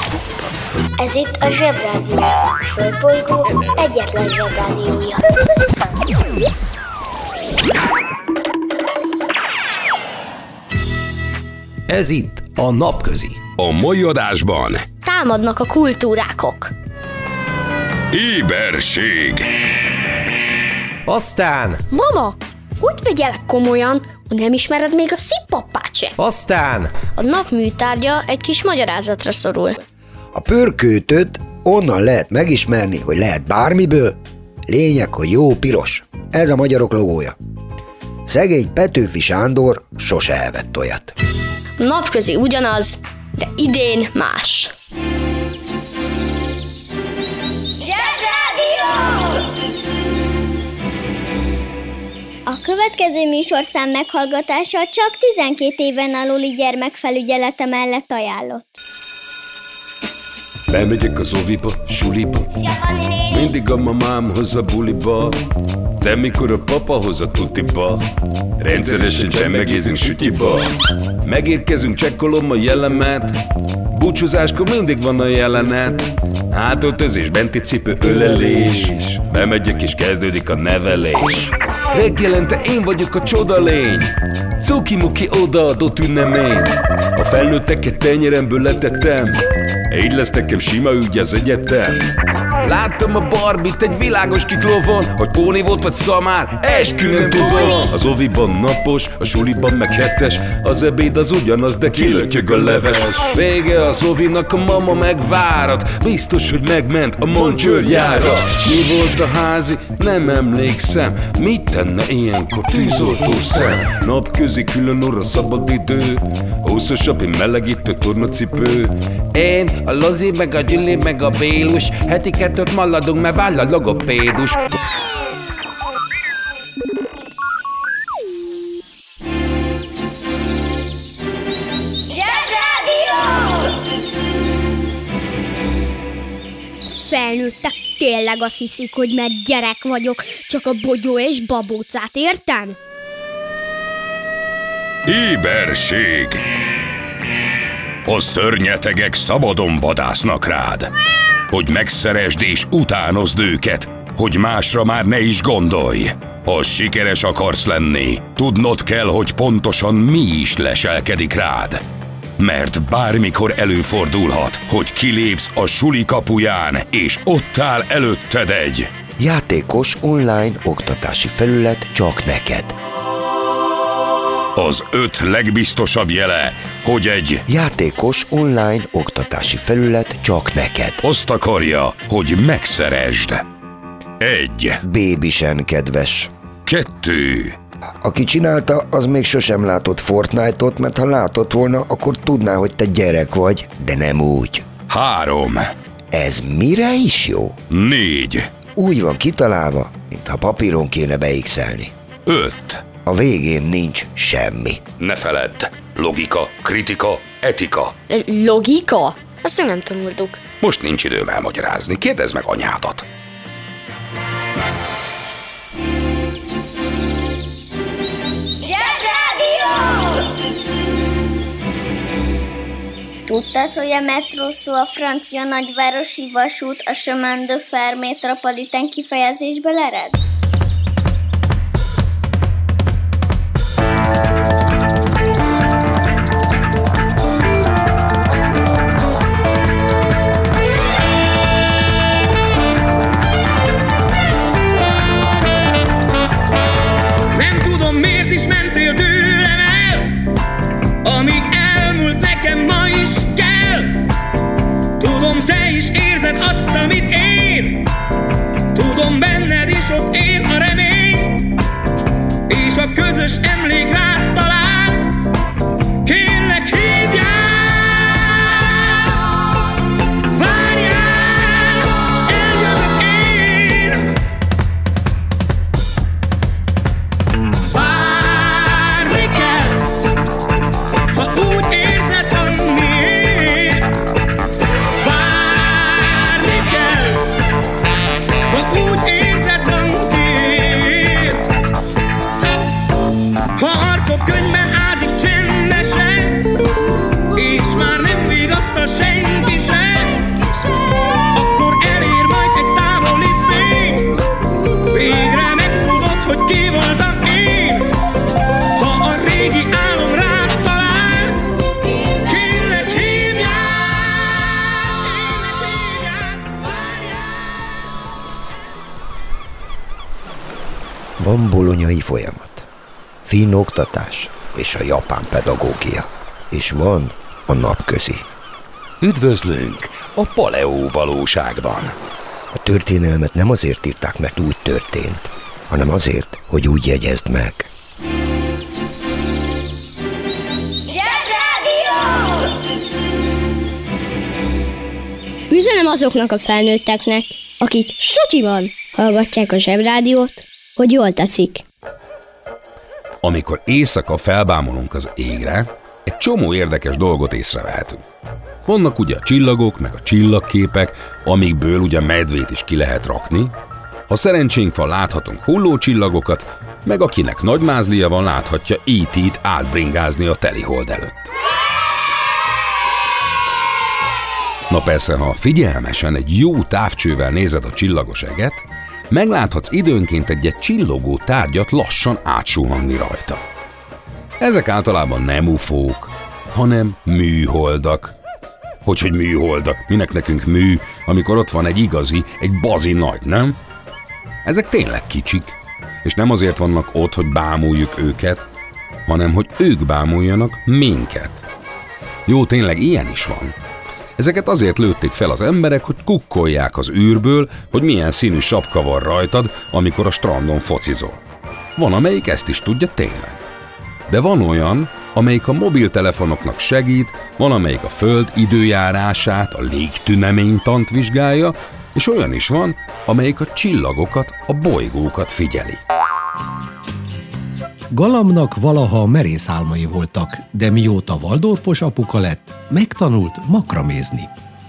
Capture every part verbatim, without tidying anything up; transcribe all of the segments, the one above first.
Ez itt a Zsebrádió, a Földbolygó egyetlen Zsebrádiója. Ez itt a Napközi. A mai adásban Támadnak a kultúrákok. éberség. Aztán, Mama, úgy vegyelek komolyan, hogy nem ismered még a szippappát se. aztán, A nap műtárgya egy kis magyarázatra szorul. A pörköltöt onnan lehet megismerni, hogy lehet bármiből, lényeg, hogy jó piros. Ez a magyarok logója. Szegény Petőfi Sándor sose evett olyat. A napközi ugyanaz, de idén más. A következő műsorszám meghallgatása csak tizenkét éven aluli gyermekfelügyelete mellett ajánlott. Bemegyek az oviba, suliba, mindig a mamám hoz a buliba, de mikor a papa hoz a tutiba, rendszeresen csemmegézünk sütiba. Megérkezünk, csekkolom a jellemet, búcsúzáskor mindig van a jelenet. Hátöltözés, benti cipő, ölelés, bemegyek és kezdődik a nevelés. Reggelente én vagyok a csodalény, cuki-muki odaadott ünnemény. A felnőtteket tenyeremből letettem, így lesz nekem sima ügy az egyetem. Láttam a Barbit egy világos kiklovon, hogy Póni volt vagy szamár, eskü nem tudom. Az oviban napos, a suliban meg hetes, az ebéd az ugyanaz, de kilötyög a leves. Vége az ovinak, a mama megvárat, biztos, hogy megment a Moncsőrjára. Mi volt a házi? Nem emlékszem, mit tenne ilyenkor tűzoltó szem? Napközi külön orra szabad idő, húszos api melegítő tornacipő. Én, a Lozi, meg a Gyüli, meg a Bélus, heti kettőt maladunk, mert váll a logopédus. Felnőttek tényleg azt hiszik, hogy mert gyerek vagyok, csak a bogyó és babócát értem? Éberség. A szörnyetegek szabadon vadásznak rád, hogy megszeresd és utánozd őket, hogy másra már ne is gondolj. Ha sikeres akarsz lenni, tudnod kell, hogy pontosan mi is leselkedik rád. Mert bármikor előfordulhat, hogy kilépsz a suli kapuján, és ott áll előtted egy Játékos online oktatási felület csak neked. Az öt legbiztosabb jele, hogy egy Játékos online oktatási felület csak neked. azt akarja, hogy megszeresd. Egy, Bébisen kedves. kettő, Aki csinálta, az még sosem látott Fortnite-ot, mert ha látott volna, akkor tudná, hogy te gyerek vagy, de nem úgy. három, Ez mire is jó? négy, Úgy van kitalálva, mintha papíron kéne beigszelni. öt. A végén nincs semmi. Ne feledd, logika, kritika, etika. Logika? Azt nem tanultuk. Most nincs időm elmagyarázni, kérdezd meg anyádat. Tudtad, hogy a metró szó a francia nagyvárosi vasút a chemin de fer métropolitain kifejezésből ered? Nem tudom, miért is mentél tőlem el, amíg elmúlt nekem ma is kell. Tudom, te is érzed azt, amit én, tudom, benned is ott él a remény, és a közös emlék rád talál. Kérlek, hívjál, várjál, s eljövök én. Várni kell, ha úgy érzed, amiért. Várni kell, ha úgy érzed, amiért. Van bolonyai folyamat, finn oktatás és a japán pedagógia, és van a napközi. Üdvözlünk a paleó valóságban. A történelmet nem azért írták, mert úgy történt, hanem azért, hogy úgy jegyezd meg. Üzenem azoknak a felnőtteknek, akik sutyiban hallgatják a Zsebrádiót, hogy jól teszik. Amikor éjszaka felbámulunk az égre, egy csomó érdekes dolgot észrevehetünk. Vannak ugye a csillagok, meg a csillagképek, amikből ugye medvét is ki lehet rakni. Ha szerencsénk van, láthatunk hullócsillagokat, meg akinek nagy mázlia van, láthatja é té-t átbringázni a telihold előtt. Na persze, ha figyelmesen egy jó távcsővel nézed a csillagos eget, megláthatsz időnként egy-egy csillogó tárgyat lassan átsuhanni rajta. Ezek általában nem ufók, hanem műholdak. Hogyhogy műholdak? Minek nekünk mű, amikor ott van egy igazi, egy bazi nagy, nem? Ezek tényleg kicsik, és nem azért vannak ott, hogy bámuljuk őket, hanem hogy ők bámuljanak minket. Jó, tényleg ilyen is van. Ezeket azért lőtték fel az emberek, hogy kukkolják az űrből, hogy milyen színű sapka van rajtad, amikor a strandon focizol. Van, amelyik ezt is tudja tényleg. De van olyan, amelyik a mobiltelefonoknak segít, van, amelyik a Föld időjárását, a légtüneménytant vizsgálja, és olyan is van, amelyik a csillagokat, a bolygókat figyeli. Galamnak valaha merész álmai voltak, de mióta Waldorfos apuka lett, megtanult makramézni.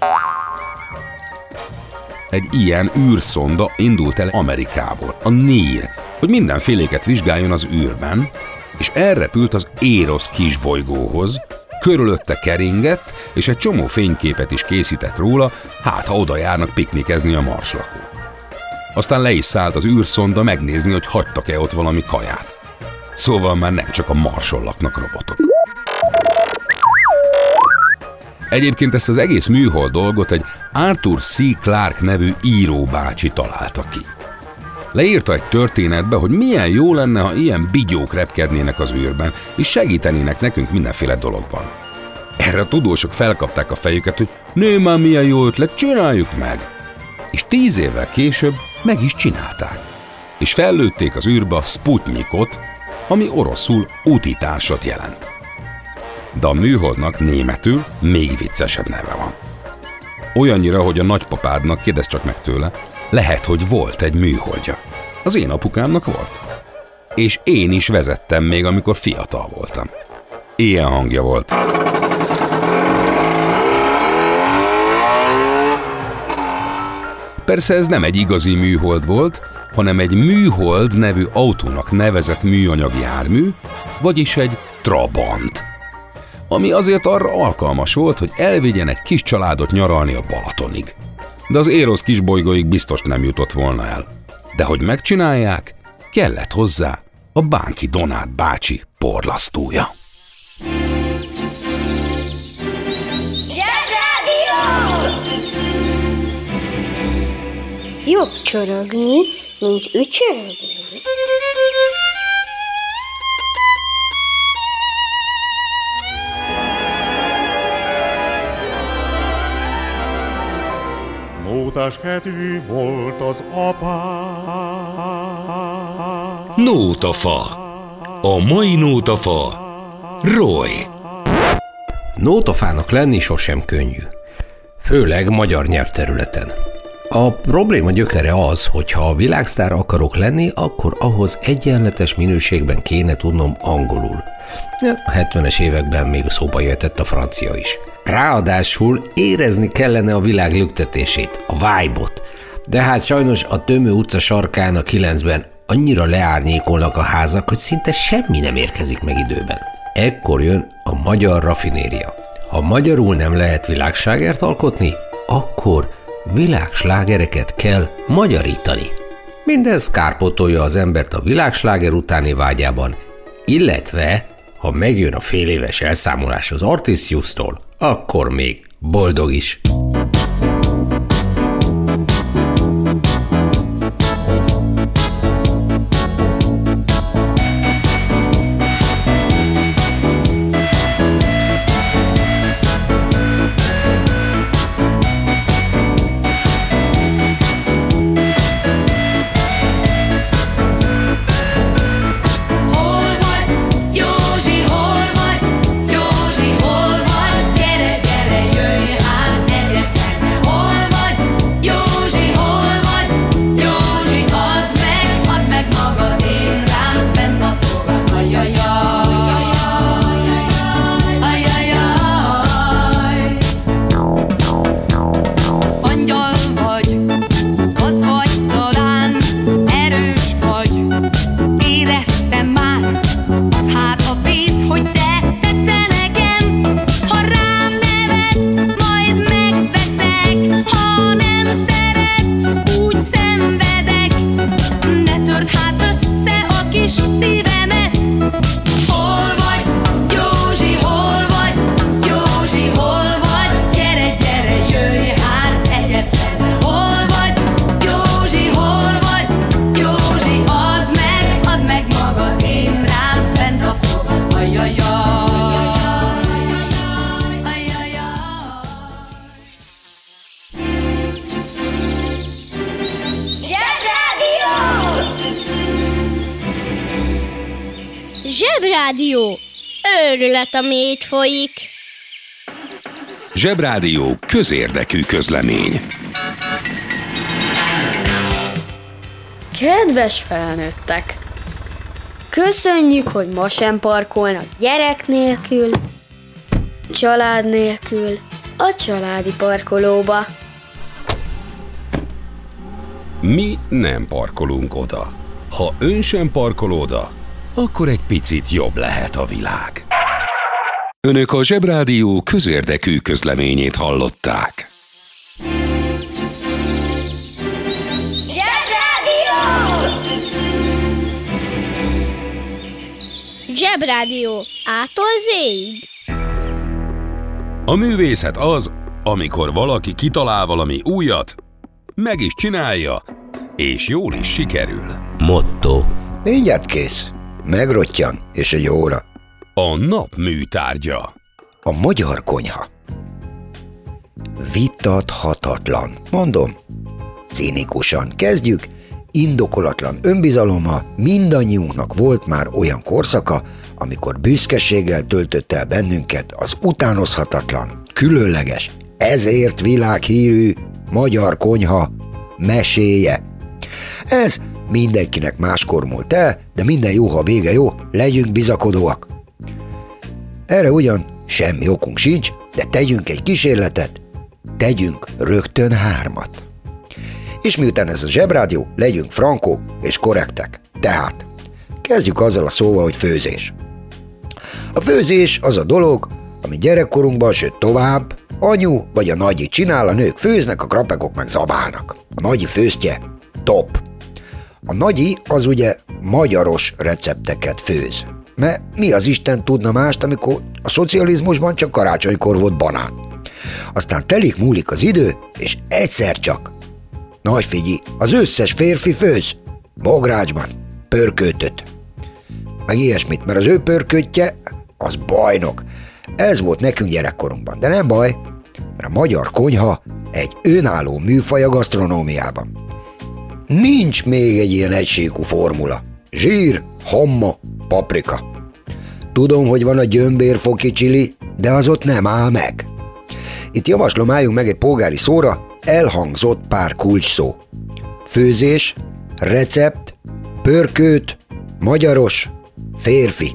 Egy ilyen űrszonda indult el Amerikából, a NIR, hogy mindenféléket vizsgáljon az űrben, és elrepült az Eros kisbolygóhoz, körülötte keringett, és egy csomó fényképet is készített róla, hát ha oda járnak piknikezni a marslakók. Aztán le is szállt az űrszonda megnézni, hogy hagytak-e ott valami kaját. Szóval már nem csak a Marson laknak robotok. Egyébként ezt az egész műhold dolgot egy Arthur C. Clarke nevű íróbácsi találta ki. Leírta egy történetbe, hogy milyen jó lenne, ha ilyen bigyók repkednének az űrben, és segítenének nekünk mindenféle dologban. Erre a tudósok felkapták a fejüket, hogy nő már milyen jó ötlet, csináljuk meg! És tíz évvel később meg is csinálták. És fellőtték az űrbe a Sputnikot, ami oroszul útitársat jelent. De a műholdnak németül még viccesebb neve van. Olyannyira, hogy a nagypapádnak, kérdezz csak meg tőle, lehet, hogy volt egy műholdja. Az én apukámnak volt. És én is vezettem még, amikor fiatal voltam. Ilyen hangja volt. Persze ez nem egy igazi műhold volt, hanem egy műhold nevű autónak nevezett műanyag jármű, vagyis egy Trabant, ami azért arra alkalmas volt, hogy elvigyen egy kis családot nyaralni a Balatonig. De az Eros kisbolygóig biztos nem jutott volna el. De hogy megcsinálják, kellett hozzá a Bánki Donát bácsi porlasztója. Jobb csorogni, mint ücsörögni. Nótás kedvű volt az apám. Nótafa. A mai nótafa Roy. Nótafának lenni sosem könnyű. Főleg magyar nyelvterületen. A probléma gyökere az, hogy ha a világsztár akarok lenni, akkor ahhoz egyenletes minőségben kéne tudnom angolul. A hetvenes években még szóba jöhetett a francia is. Ráadásul érezni kellene a világ lüktetését, a vibe-ot. De hát sajnos a Tömő utca sarkán a kilencben annyira leárnyékolnak a házak, hogy szinte semmi nem érkezik meg időben. Ekkor jön a magyar raffinéria. Ha magyarul nem lehet világslágert alkotni, akkor világslágereket kell magyarítani. Mindez kárpótolja az embert a világsláger utáni vágyában, illetve, ha megjön a fél éves elszámolás az Artisiustól, akkor még boldog is. Zsebrádió! Őrület, ami itt folyik. Zsebrádió közérdekű közlemény. Kedves felnőttek! Köszönjük, hogy ma sem parkolnak gyerek nélkül, család nélkül a családi parkolóba. Mi nem parkolunk oda. Ha ön sem parkol oda, akkor egy picit jobb lehet a világ. Önök a Zsebrádió közérdekű közleményét hallották. Zsebrádió A-tól Z-ig. A művészet az, amikor valaki kitalál valami újat, meg is csinálja, és jól is sikerül. Motto. Mindjárt kész. Megrottyan, és egy óra. A nap műtárgya. A magyar konyha. Vitathatatlan. Mondom, cinikusan kezdjük. Indokolatlan önbizalommal mindannyiunknak volt már olyan korszaka, amikor büszkeséggel töltött el bennünket az utánozhatatlan, különleges, ezért világhírű magyar konyha meséje. Ez mindenkinek máskor múlt el, de minden jó, ha vége jó, legyünk bizakodóak. Erre ugyan semmi okunk sincs, de tegyünk egy kísérletet, tegyünk rögtön hármat. És miután ez a Zsebrádió, legyünk frankók és korrektek. Tehát kezdjük azzal a szóval, hogy főzés. A főzés az a dolog, ami gyerekkorunkban, sőt tovább, anyu vagy a nagyi csinál, a nők főznek, a krapekok meg zabálnak. A nagyi főztje top. A nagyi az ugye magyaros recepteket főz. Mert mi az Isten tudna mást, amikor a szocializmusban csak karácsonykor volt banán. Aztán telik múlik az idő, és egyszer csak nagy figyi, az összes férfi főz, bográcsban, pörköltöt. Meg ilyesmit, mert az ő pörköttje, az bajnok. Ez volt nekünk gyerekkorunkban, de nem baj, mert a magyar konyha egy önálló műfaj a gasztronómiában. Nincs még egy ilyen egységű formula. Zsír, hamma, paprika. Tudom, hogy van a gyömbérfoki csili, de az ott nem áll meg. Itt javaslom, álljunk meg egy polgári szóra, elhangzott pár kulcs szó. Főzés, recept, pörkőt, magyaros, férfi.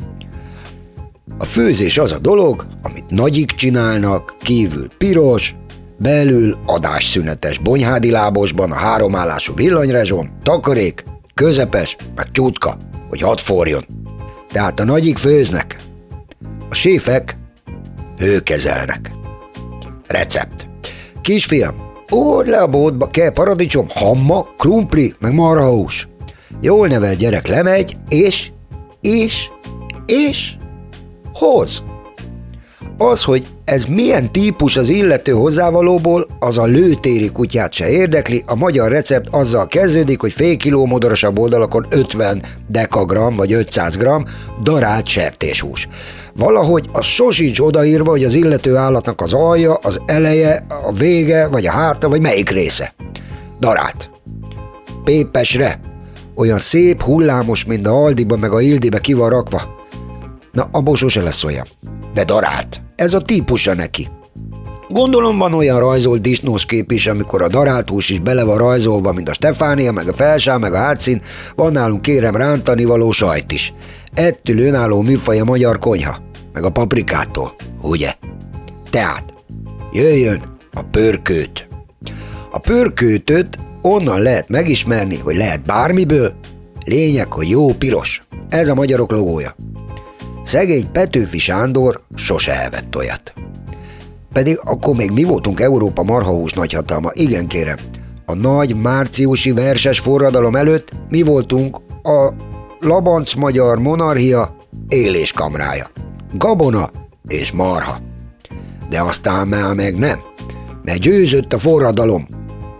A főzés az a dolog, amit nagyik csinálnak, kívül piros, belül adásszünetes bonyhádi lábosban a háromállású villanyrezson, takarék, közepes, meg csutka, hogy hadd forjon. Tehát a nagyik főznek, a séfek hőkezelnek. Recept. Kisfiam, úrd le a boltba, kell paradicsom, hamma, krumpli, meg marhahús. Jól nevelt gyerek lemegy, és, és, és hoz. Az, hogy ez milyen típus az illető hozzávalóból, az a lőtéri kutyát se érdekli, a magyar recept azzal kezdődik, hogy fél kiló modorosabb oldalakon ötven dekagram vagy ötszáz gramm darált sertéshús. Valahogy az sosincs odaírva, hogy az illető állatnak az alja, az eleje, a vége, vagy a hárta, vagy melyik része. Darált. Pépesre. Olyan szép, hullámos, mint a Aldiba meg a Ildibe ki van rakva. Na, abból sose lesz olyan. De darált. Ez a típusa neki. Gondolom van olyan rajzolt disznóskép is, amikor a darált hús is bele van rajzolva, mint a Stefánia, meg a felsám, meg a hátszín, van nálunk kérem rántani való sajt is. Ettől önálló műfaj a magyar konyha, meg a paprikától, ugye? Tehát, jöjjön a pörkőt. A pörkőtöt onnan lehet megismerni, hogy lehet bármiből, lényeg, hogy jó piros. Ez a magyarok logója. Szegény Petőfi Sándor sose evett olyat. Pedig akkor még mi voltunk Európa marhahús nagyhatalma, igen kérem. A nagy márciusi verses forradalom előtt mi voltunk a labanc magyar monarchia éléskamrája. Gabona és marha. De aztán már meg nem, mert győzött a forradalomnak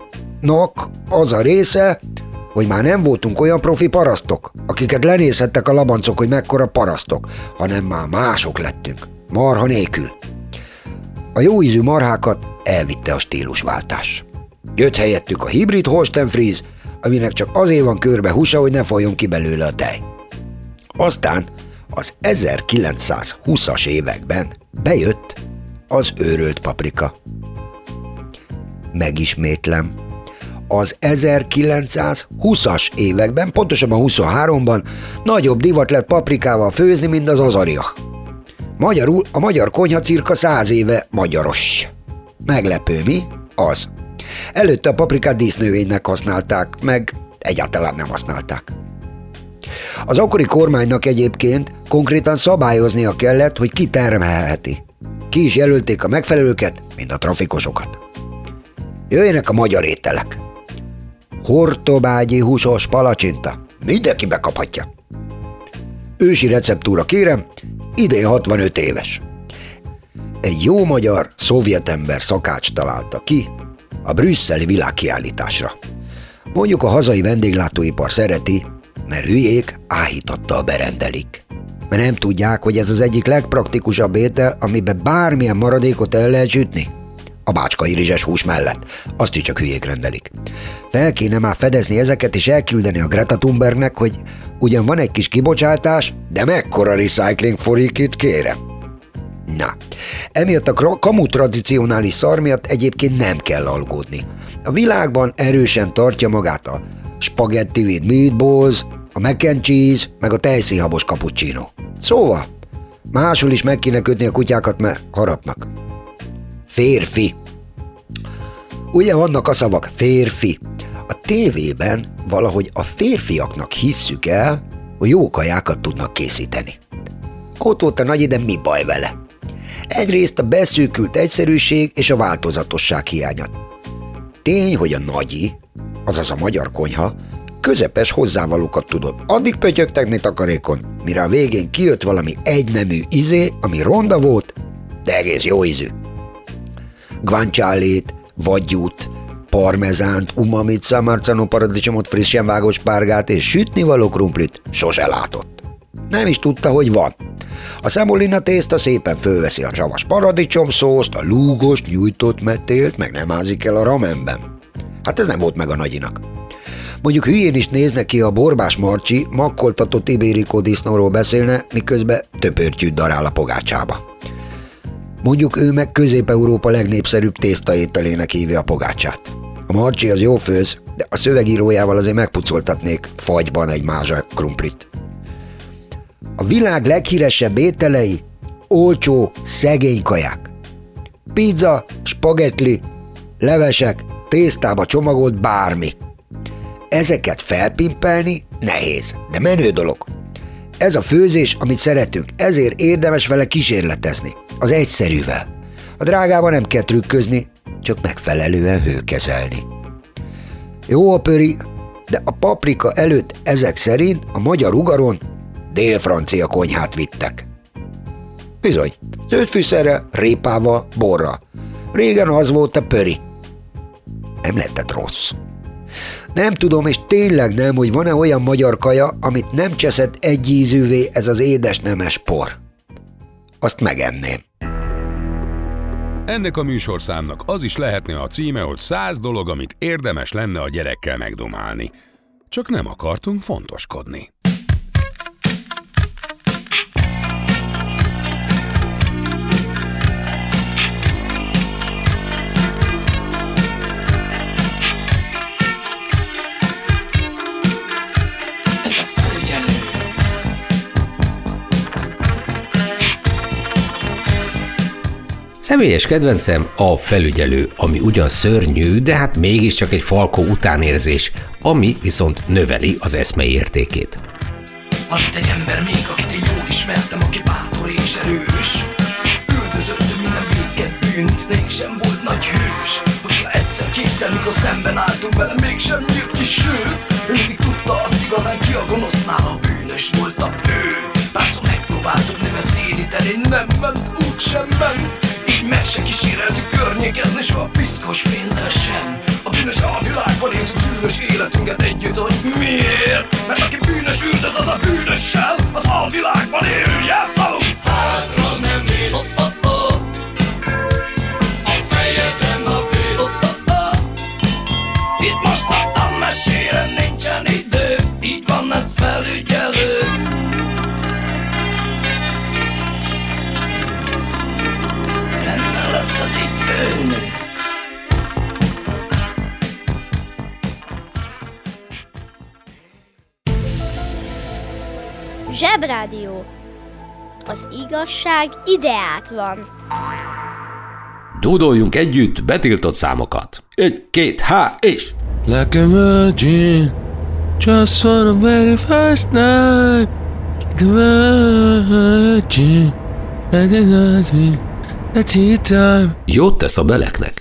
az a része, hogy már nem voltunk olyan profi parasztok, akiket lenézhettek a labancok, hogy mekkora parasztok, hanem már mások lettünk, marha nélkül. A jóízű marhákat elvitte a stílusváltás. Jött helyettük a hibrid Holstein Fries, aminek csak azért van körbe húsa, hogy ne folyjon ki belőle a tej. Aztán Az ezerkilencszázhúszas években bejött az őrölt paprika. Megismétlem, az ezerkilencszázhúszas években, pontosabban huszonháromban nagyobb divat lett paprikával főzni, mint az azariak. Magyarul a magyar konyha cirka száz éve magyaros. Meglepő mi? Az. Előtte a paprikát dísznövénynek használták, meg egyáltalán nem használták. Az akkori kormánynak egyébként konkrétan szabályoznia kellett, hogy ki termelheti. Ki is jelölték a megfelelőket, mint a trafikosokat. Jöjjenek a magyar ételek. Hortobágyi húsos palacsinta. Mindenki bekaphatja. Ősi receptúra kérem, idén hatvanöt éves. Egy jó magyar szovjetember szakács találta ki a brüsszeli világkiállításra. Mondjuk a hazai vendéglátóipar szereti, mert hülyék áhítattal berendelik. Mert nem tudják, hogy ez az egyik legpraktikusabb étel, amiben bármilyen maradékot el lehet sütni. A bácskai rizses hús mellett. Azt is csak hülyék rendelik. Fel kéne már fedezni ezeket és elküldeni a Greta Thunbergnek, hogy ugyan van egy kis kibocsátás, de mekkora recycling folyik itt, kérem. Na, emiatt a kamu tradicionális szar miatt egyébként nem kell aggódni. A világban erősen tartja magát a spaghetti with meatballs, a mac and cheese, meg a tejszínhabos cappuccino. Szóval, máshol is meg kéne kötni a kutyákat, mert harapnak. Férfi. Ugye vannak a szavak férfi. A tévében valahogy a férfiaknak hisszük el, hogy jó kajákat tudnak készíteni. Ott volt a nagy, de mi baj vele? Egyrészt a beszűkült egyszerűség és a változatosság hiánya. Tény, hogy a nagyi, azaz a magyar konyha, közepes hozzávalókat tudott. Addig pötyögtetni takarékon, mire a végén kijött valami egynemű izé, ami ronda volt, de egész jó ízű. Guancialét, vagyút, parmezánt, umamit, szamarzano paradicsomot, frissen vágott spárgát és sütnivaló krumplit sose látott. Nem is tudta, hogy van. A semolina tészta szépen fölveszi a savas paradicsomszószt, a lúgos, nyújtott metélt, meg nem ázik el a ramenben. Hát ez nem volt meg a nagyinak. Mondjuk hülyén is nézne ki, a Borbás Marcsi makkoltatott ibérikó disznóról beszélne, miközben töpörtyűt darál a pogácsába. Mondjuk ő meg Közép-Európa legnépszerűbb tésztaételének hívja a pogácsát. A Marcsi az jó főz, de a szövegírójával azért megpucoltatnék fagyban egy mázsa krumplit. A világ leghíresebb ételei olcsó, szegény kaják. Pizza, spagetti, levesek, tésztába csomagolt bármi. Ezeket felpimpelni nehéz, de menő dolog. Ez a főzés, amit szeretünk, ezért érdemes vele kísérletezni, az egyszerűvel. A drágában nem kell trükközni, csak megfelelően hőkezelni. Jó a pöri, de a paprika előtt ezek szerint a magyar ugaron dél-francia konyhát vittek. Bizony, zöldfűszerrel, répával, borral. Régen az volt a pöri. Nem lehetett rossz. Nem tudom, és tényleg nem, hogy van-e olyan magyar kaja, amit nem cseszett egyízűvé ez az édes nemes por. Azt megenném. Ennek a műsorszámnak az is lehetne a címe, hogy száz dolog, amit érdemes lenne a gyerekkel megdomálni. Csak nem akartunk fontoskodni. Személyes kedvencem a felügyelő, ami ugyan szörnyű, de hát mégiscsak egy falkó utánérzés, ami viszont növeli az eszmei értékét. Van itt egy ember még, akit én jól ismertem, aki bátor és erős. Üldözött minden védket bűnt, mégsem volt nagy hős. Aki egyszer-kétszer, mikor szemben álltunk vele, mégsem nyílt ki sőt. Ő mindig tudta azt igazán, ki a gonosznál, a bűnös volt a fő. Párszor megpróbáltuk neve szédíteni, nem ment, úgysem ment. Így meg se kíséreltük környékezni, soha piszkos pénzzel sem. A bűnös alvilágban élt a bűnös életünket együtt, hogy miért? Mert aki bűnös üldöz, az a bűnössel az alvilágban él, jelszalunk! Hátra nem néz, oh, oh, oh. A fejeden a vész, oh, oh, oh. Itt most adtam mesére, nincsen idő, így van ez felügyelő. igazi főnök. Zsebrádió. Az igazság ideát van. Dúdoljunk együtt betiltott számokat. Egy, két, há, és... Like a virgin, just for the very first night. Like a virgin, and it loves me, a tea time. Jót tesz a beleknek.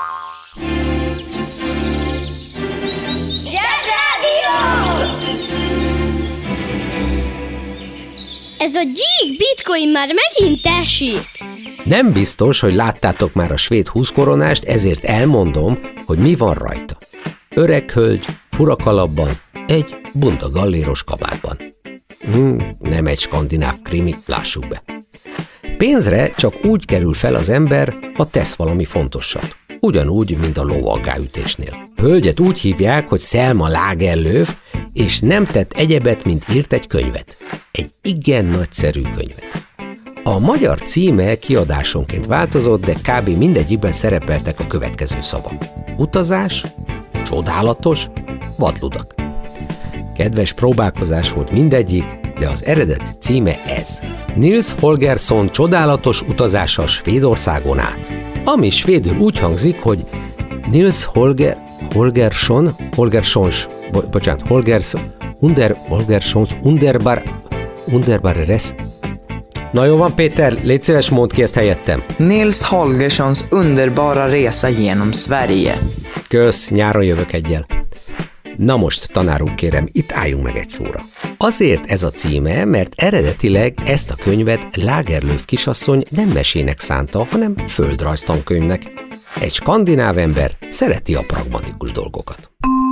Ez a gyík bitcoin már megint esik. Nem biztos, hogy láttátok már a svéd húszkoronást, ezért elmondom, hogy mi van rajta. Öreg hölgy, furakalapban, egy bunda galléros kabátban. Hmm, nem egy skandináv krimi, lássuk be. Pénzre csak úgy kerül fel az ember, ha tesz valami fontosat. Ugyanúgy, mint a lovaggáütésnél. Hölgyet úgy hívják, hogy Selma Lagerlöf, és nem tett egyebet, mint írt egy könyvet. Egy igen nagyszerű könyvet. A magyar címe kiadásonként változott, de kb. Mindegyikben szerepeltek a következő szavak. Utazás, csodálatos, vadludak. Kedves próbálkozás volt mindegyik, de az eredeti címe ez. Nils Holgersson csodálatos utazása Svédországon át. Ami svédül úgy hangzik, hogy Nils Holger, Holgersson, Holgerssons, bo, bocsánat, Holgers, Under, Holgerssons, Underbar, Underbar res. Na jó van, Péter, légy szíves, mondd ki ezt helyettem. Nils Holgerssons underbara resa genom Sverige. Kösz, nyáron jövök egyel. Na most, tanár úr, kérem, itt álljunk meg egy szóra. Azért ez a címe, mert eredetileg ezt a könyvet Lagerlöf kisasszony nem mesének szánta, hanem földrajztankönyvnek. Egy skandináv ember szereti a pragmatikus dolgokat.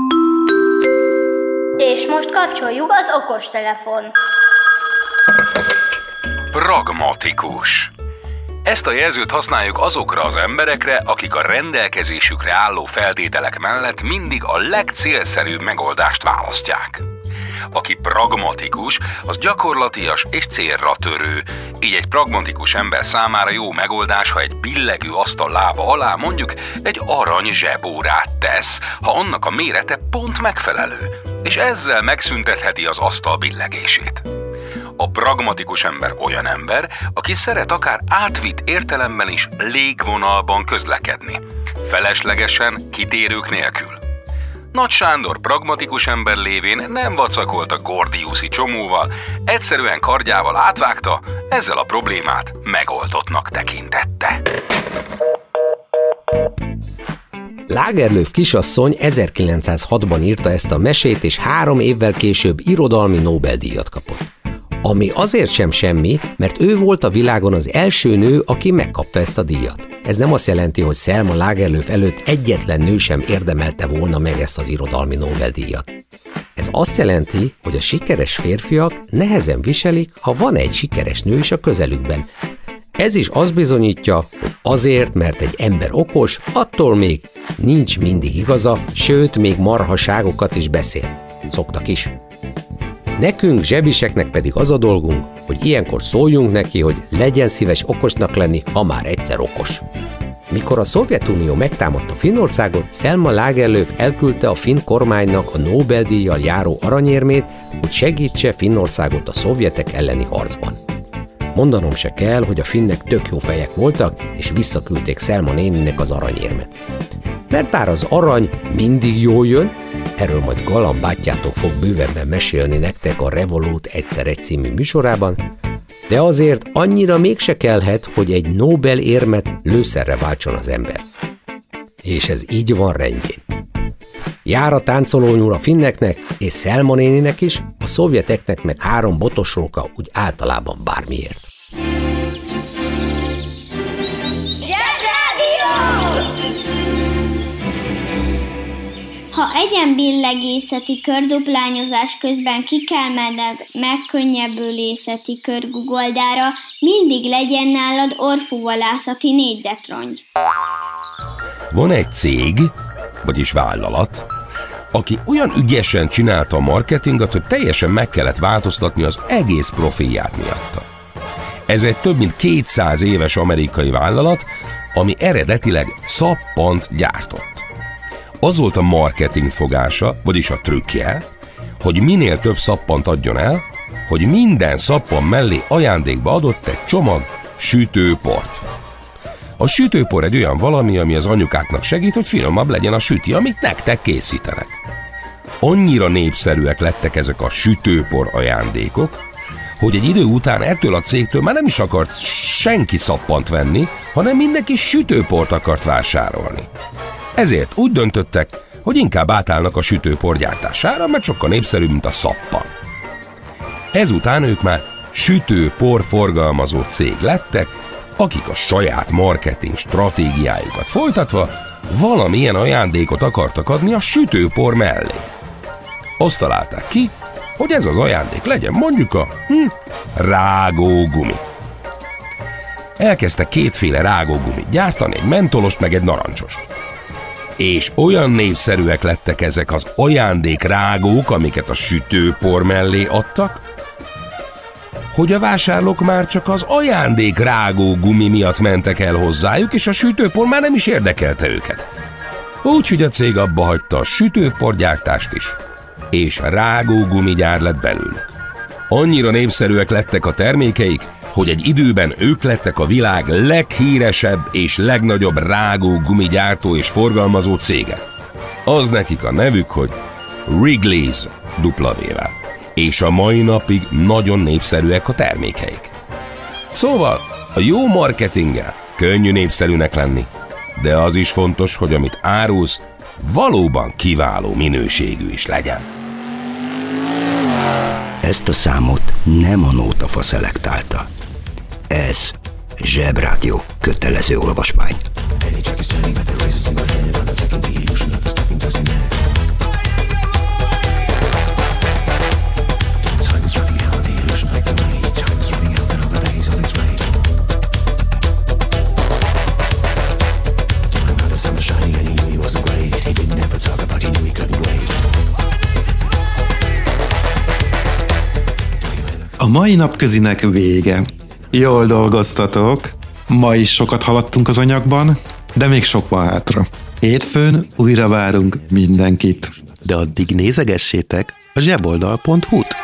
És most kapcsoljuk az okostelefon. Pragmatikus. Ezt a jelzőt használjuk azokra az emberekre, akik a rendelkezésükre álló feltételek mellett mindig a legcélszerűbb megoldást választják. Aki pragmatikus, az gyakorlatias és célra törő. Így egy pragmatikus ember számára jó megoldás, ha egy billegő asztal lába alá mondjuk egy arany zsebórát tesz, ha annak a mérete pont megfelelő, és ezzel megszüntetheti az asztal billegését. A pragmatikus ember olyan ember, aki szeret akár átvitt értelemben is légvonalban közlekedni. Feleslegesen, kitérők nélkül. Nagy Sándor pragmatikus ember lévén nem vacakolt a gordiuszi csomóval, egyszerűen kardjával átvágta, ezzel a problémát megoldottnak tekintette. Lagerlöf kisasszony ezerkilencszázhatban írta ezt a mesét, és három évvel később irodalmi Nobel-díjat kapott. Ami azért sem semmi, mert ő volt a világon az első nő, aki megkapta ezt a díjat. Ez nem azt jelenti, hogy Selma Lagerlöf előtt egyetlen nő sem érdemelte volna meg ezt az irodalmi Nobel-díjat. Ez azt jelenti, hogy a sikeres férfiak nehezen viselik, ha van egy sikeres nő is a közelükben. Ez is azt bizonyítja, hogy azért, mert egy ember okos, attól még nincs mindig igaza, sőt, még marhaságokat is beszél. Szoktak is. Nekünk, zsebiseknek pedig az a dolgunk, hogy ilyenkor szóljunk neki, hogy legyen szíves okosnak lenni, ha már egyszer okos. Mikor a Szovjetunió megtámadta Finnországot, Selma Lagerlöf elküldte a finn kormánynak a Nobel-díjjal járó aranyérmét, hogy segítse Finnországot a szovjetek elleni harcban. Mondanom se kell, hogy a finnek tök jó fejek voltak, és visszaküldték Selma néninek az aranyérmet. Mert bár az arany mindig jól jön, erről majd Galamb bátyjátok fog bővebben mesélni nektek a Revolut egyszer egy című műsorában, de azért annyira mégse kellhet, hogy egy Nobel-érmet lőszerre váltson az ember. És ez így van rendjén. Jár a táncolónyúl a finneknek, és Selma néninek is, a szovjeteknek meg három botos róka úgy általában bármiért. Ha egyenbillegészeti körduplányozás közben ki kell menned megkönnyebbülészeti körgugoldára, mindig legyen nálad orfúvalászati négyzetrongy. Van egy cég, vagyis vállalat, aki olyan ügyesen csinálta a marketinget, hogy teljesen meg kellett változtatni az egész profilját miatta. Ez egy több mint kétszáz éves amerikai vállalat, ami eredetileg szappant gyártott. Az volt a marketing fogása, vagyis a trükkje, hogy minél több szappant adjon el, hogy minden szappan mellé ajándékba adott egy csomag sütőport. A sütőpor egy olyan valami, ami az anyukáknak segít, hogy finomabb legyen a süti, amit nektek készítenek. Annyira népszerűek lettek ezek a sütőpor ajándékok, hogy egy idő után ettől a cégtől már nem is akart senki szappant venni, hanem mindenki sütőport akart vásárolni. Ezért úgy döntöttek, hogy inkább átállnak a sütőpor gyártására, mert sokkal népszerűbb, mint a szappan. Ezután ők már sütőpor forgalmazó cég lettek, akik a saját marketing stratégiájukat folytatva valamilyen ajándékot akartak adni a sütőpor mellé. Azt találták ki, hogy ez az ajándék legyen mondjuk a hm, rágógumi. Elkezdtek kétféle rágógumit gyártani, egy mentolost meg egy narancsost. És olyan népszerűek lettek ezek az ajándékrágók, amiket a sütőpor mellé adtak, hogy a vásárlók már csak az ajándékrágó gumi miatt mentek el hozzájuk, és a sütőpor már nem is érdekelte őket. Úgyhogy a cég abba hagyta a sütőporgyártást is, és rágó gumigyár lett belőlük. Annyira népszerűek lettek a termékeik, hogy egy időben ők lettek a világ leghíresebb és legnagyobb rágó gumigyártó és forgalmazó cége. Az nekik a nevük, hogy Wrigley's dupla vével. És a mai napig nagyon népszerűek a termékeik. Szóval a jó marketinggel könnyű népszerűnek lenni, de az is fontos, hogy amit árulsz, valóban kiváló minőségű is legyen. Ezt a számot nem a Nótafa szelektálta. Ez Zsebrádió kötelező olvasmány. A mai napközinek vége. Jól dolgoztatok. Ma is sokat haladtunk az anyagban, de még sok van hátra. Hétfőn újra várunk mindenkit. De addig nézegessétek a zseboldal pont hu-t.